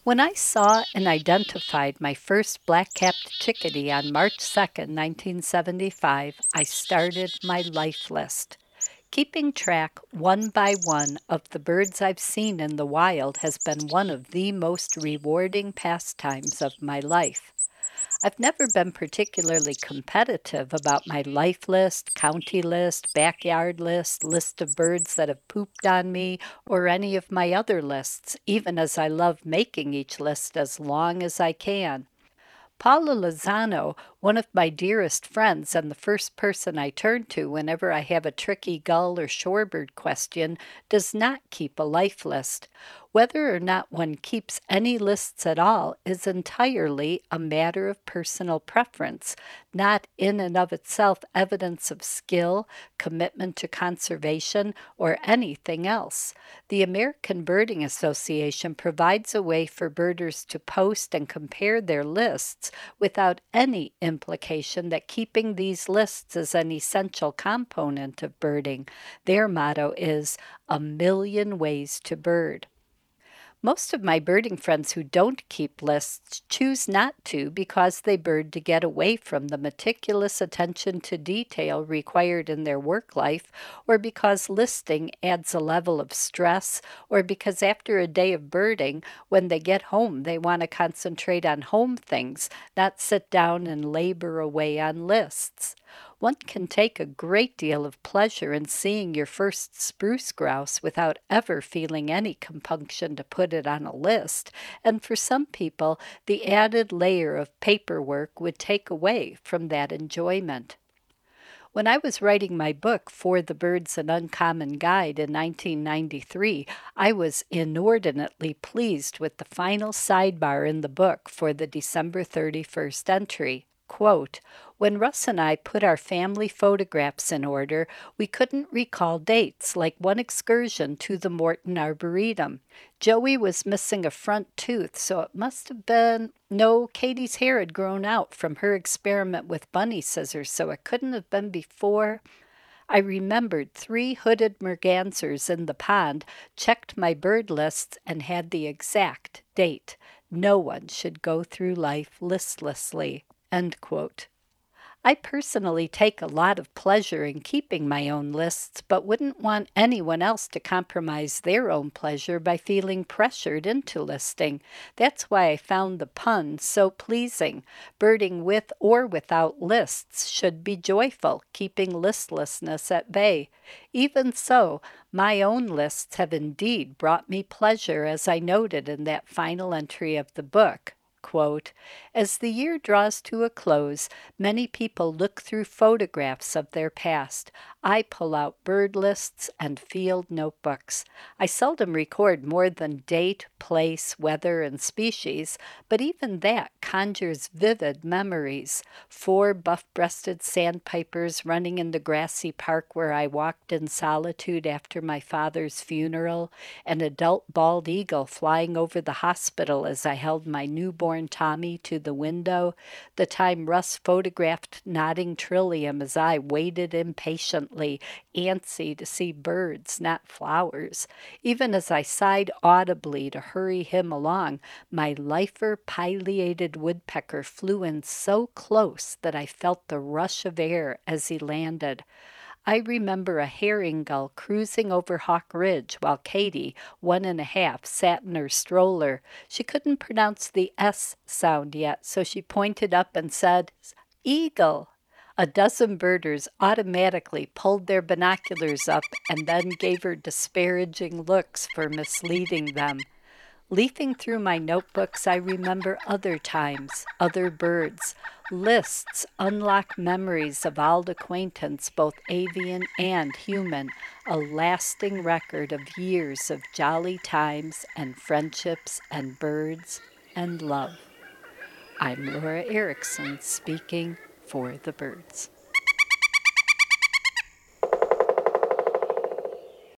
When I saw and identified my first black-capped chickadee on March 2nd, 1975, I started my life list. Keeping track one by one of the birds I've seen in the wild has been one of the most rewarding pastimes of my life. I've never been particularly competitive about my life list, county list, backyard list, list of birds that have pooped on me, or any of my other lists, even as I love making each list as long as I can. Paula Lozano, one of my dearest friends and the first person I turn to whenever I have a tricky gull or shorebird question, does not keep a life list. Whether or not one keeps any lists at all is entirely a matter of personal preference, not in and of itself evidence of skill, commitment to conservation, or anything else. The American Birding Association provides a way for birders to post and compare their lists without any implication that keeping these lists is an essential component of birding. Their motto is "a million ways to bird." Most of my birding friends who don't keep lists choose not to because they bird to get away from the meticulous attention to detail required in their work life, or because listing adds a level of stress, or because after a day of birding, when they get home, they want to concentrate on home things, not sit down and labor away on lists. One can take a great deal of pleasure in seeing your first spruce grouse without ever feeling any compunction to put it on a list, and for some people, the added layer of paperwork would take away from that enjoyment. When I was writing my book, For the Birds An Uncommon Guide, in 1993, I was inordinately pleased with the final sidebar in the book for the December 31st entry. Quote, "When Russ and I put our family photographs in order, we couldn't recall dates, like one excursion to the Morton Arboretum. Joey was missing a front tooth, so it must have been, no, Katie's hair had grown out from her experiment with bunny scissors, so it couldn't have been before." I remembered 3 hooded mergansers in the pond, checked my bird lists, and had the exact date. No one should go through life listlessly. End quote. I personally take a lot of pleasure in keeping my own lists, but wouldn't want anyone else to compromise their own pleasure by feeling pressured into listing. That's why I found the pun so pleasing. Birding with or without lists should be joyful, keeping listlessness at bay. Even so, my own lists have indeed brought me pleasure, as I noted in that final entry of the book. Quote, "As the year draws to a close, many people look through photographs of their past. I pull out bird lists and field notebooks. I seldom record more than date, place, weather, and species, but even that conjures vivid memories. 4 buff-breasted sandpipers running in the grassy park where I walked in solitude after my father's funeral, an adult bald eagle flying over the hospital as I held my newborn Tommy to the window, the time Russ photographed nodding trillium as I waited impatiently, antsy to see birds, not flowers. Even as I sighed audibly to hurry him along, my lifer pileated woodpecker flew in so close that I felt the rush of air as he landed. I remember a herring gull cruising over Hawk Ridge while Katie, 1.5, sat in her stroller. She couldn't pronounce the S sound yet, so she pointed up and said, "Eagle." A dozen birders automatically pulled their binoculars up and then gave her disparaging looks for misleading them. Leafing through my notebooks, I remember other times, other birds. Lists unlock memories of old acquaintance, both avian and human, a lasting record of years of jolly times and friendships and birds and love. I'm Laura Erickson, speaking for the birds.